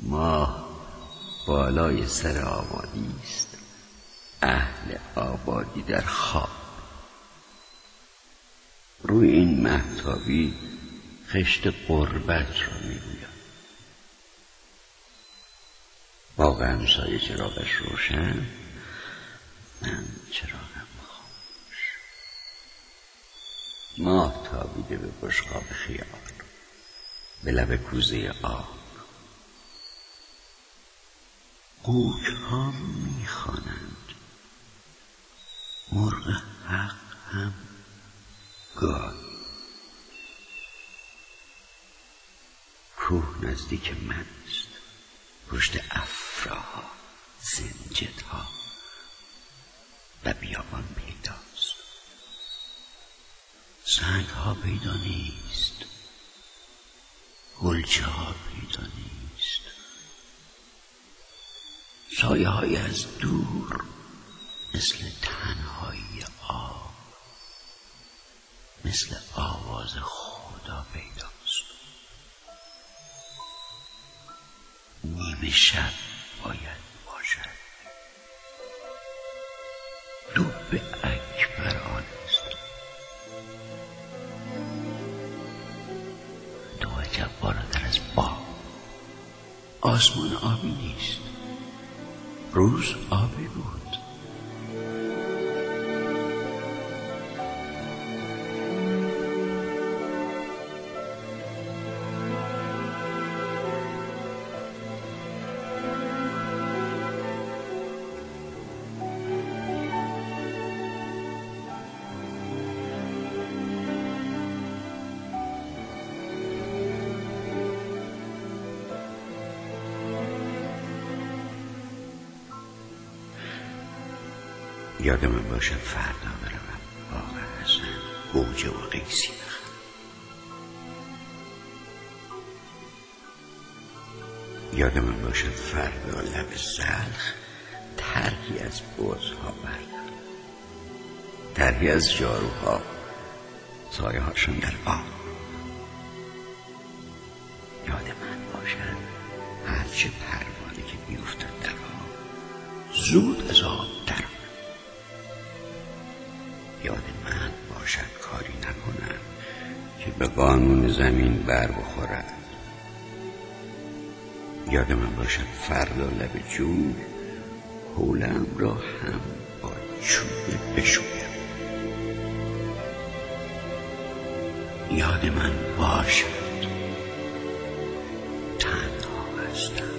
ماه بالای سر آبادی است، اهل آبادی در خواب. روی این مهتابی خشت غربت را می‌گوید. باغ همسایه چراغش روشن، من چراغم خاموش. ماه تابیده به بشقاب خیال، به لب کوزه آب. قوک ها میخوانند، مرغ حق هم گاهی. کوه نزدیک من است، پشت افراها، زنجدها و بیابان پیداست. سنگ ها پیدا نیست، گلچه ها پیدا نیست. سایه های از دور مثل تنهایی آب، مثل آواز خدا پیداست. نیمه شب باید باشد. دوب اکبر آن است. دو عجب بالاتر از باغ. آسمان آبی نیست، روز آبی بود. یادم من باشد فردا برم باغ حسن، گوجه و قیسی بخرم. یادم من باشد فردا لب زلخ طرحی از بزها بردارم، طرحی از جاروها، سایه هاشون در آب. یاد من باشد هرچه پروانه که میافتد در آب زود از آب در. یاد من باشد کاری نکنم که به قانون زمین بر بخورد. یاد من باشد فردا لب جوی حولم را هم با چوب بشویم. یاد من باشد تنها هستم.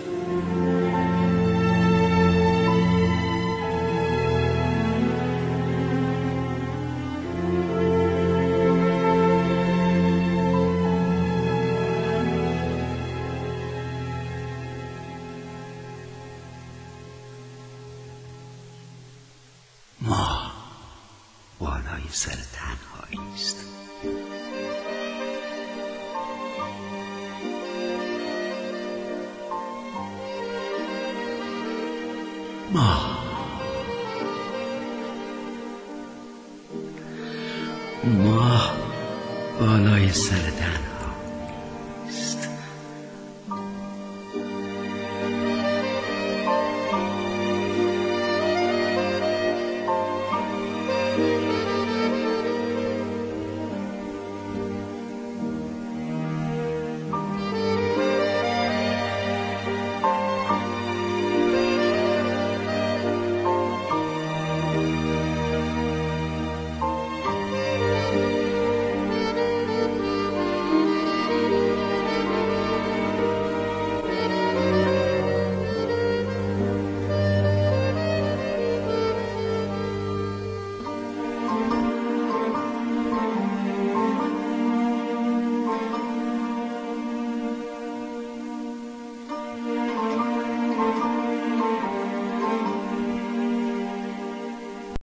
ماه بالای سر تنهایی است. ماه بالای سر تنهایی.